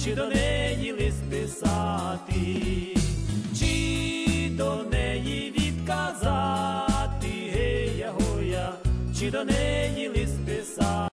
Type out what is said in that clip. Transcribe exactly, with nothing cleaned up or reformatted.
чи до неї лист писати, чи до неї відказати, гея гоя, чи до неї лист писати.